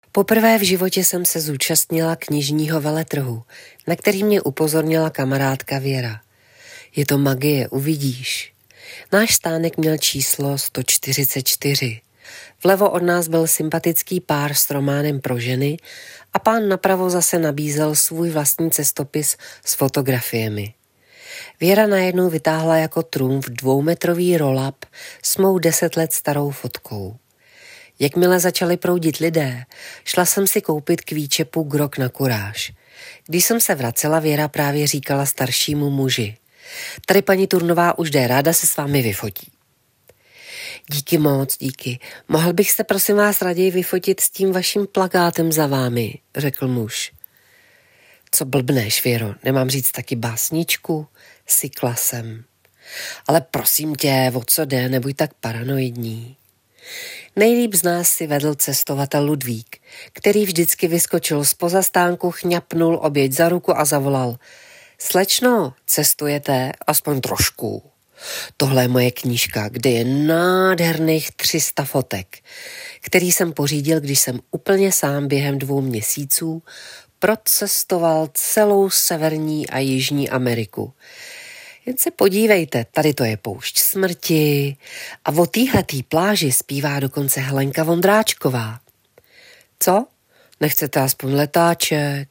Poprvé v životě jsem se zúčastnila knižního veletrhu, na který mě upozornila kamarádka Věra. Je to magie, uvidíš. Náš stánek měl číslo 144. Vlevo od nás byl sympatický pár s románem pro ženy a pán napravo zase nabízel svůj vlastní cestopis s fotografiemi. Věra najednou vytáhla jako trumf 2metrový roll-up s mou 10 let starou fotkou. Jakmile začali proudit lidé, šla jsem si koupit k výčepu grog na kuráž. Když jsem se vracela, Věra právě říkala staršímu muži: Tady paní Turnová už jde, ráda se s vámi vyfotí. Díky moc, díky. Mohl bych se prosím vás raději vyfotit s tím vaším plakátem za vámi, řekl muž. Co blbneš, Věro, nemám říct taky básničku? Sykla jsem. Ale prosím tě, o co jde, nebuď tak paranoidní. Nejlíp z nás si vedl cestovatel Ludvík, který vždycky vyskočil z pozastánku, chňapnul oběť za ruku a zavolal: Slečno, cestujete? Aspoň trošku. Tohle je moje knížka, kde je nádherných 300 fotek, který jsem pořídil, když jsem úplně sám během 2 měsíců procestoval celou Severní a Jižní Ameriku. Jen se podívejte, tady to je poušť smrti a o téhletý pláži zpívá dokonce Helenka Vondráčková. Co? Nechcete aspoň letáček?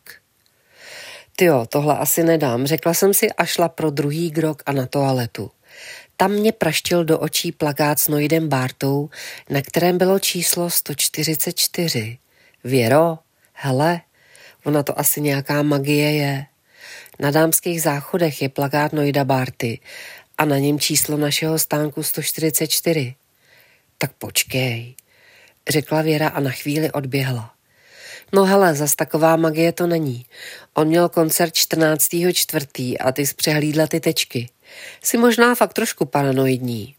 Tyjo, tohle asi nedám, řekla jsem si a šla pro druhý grog a na toaletu. Tam mě praštil do očí plakát s Noidem Bártou, na kterém bylo číslo 144. Věro, hele, ona to asi nějaká magie je. Na Dámských záchodech je plakát Noida Bárty a na něm číslo našeho stánku 144. Tak počkej, řekla Věra a na chvíli odběhla. No hele, zas taková magie to není. On měl koncert 14.4. a ty jsi přehlídla ty tečky. Jsi možná fakt trošku paranoidní.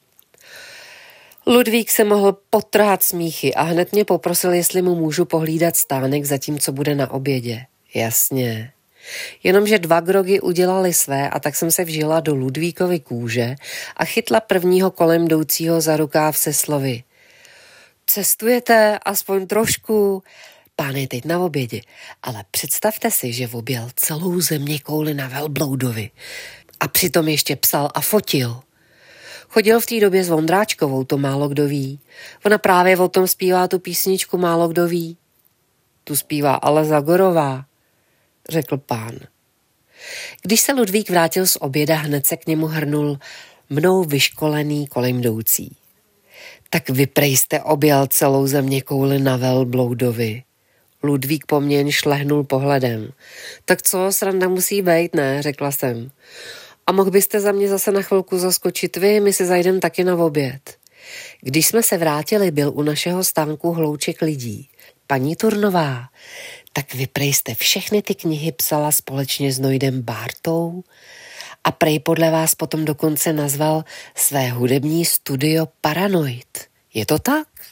Ludvík se mohl potrhat smíchy a hned mě poprosil, jestli mu můžu pohlídat stánek, zatímco bude na obědě. Jasně. Jenomže 2 grogy udělali své a tak jsem se vžila do Ludvíkovy kůže a chytla prvního kolem jdoucího za rukáv se slovy: Cestujete aspoň trošku? Pán je teď na obědě, ale představte si, že objel celou zeměkouli na velbloudovi a přitom ještě psal a fotil. Chodil v té době s Vondráčkovou, to málo kdo ví. Ona právě o tom zpívá tu písničku Málo kdo ví. Tu zpívá ale Zagorová, řekl pán. Když se Ludvík vrátil z oběda, hned se k němu hrnul mnou vyškolený kolem jdoucí. Tak vy prej jste objel celou zeměkouli na velbloudovi. Ludvík po mně jen šlehnul pohledem. Tak co, sranda musí být, ne, řekla jsem. A mohl byste za mě zase na chvilku zaskočit vy, my si zajdem taky na oběd. Když jsme se vrátili, byl u našeho stánku hlouček lidí. Paní Turnová, tak vy prej jste všechny ty knihy psala společně s Noidem Bártou a prej podle vás potom dokonce nazval své hudební studio Paranoid. Je to tak?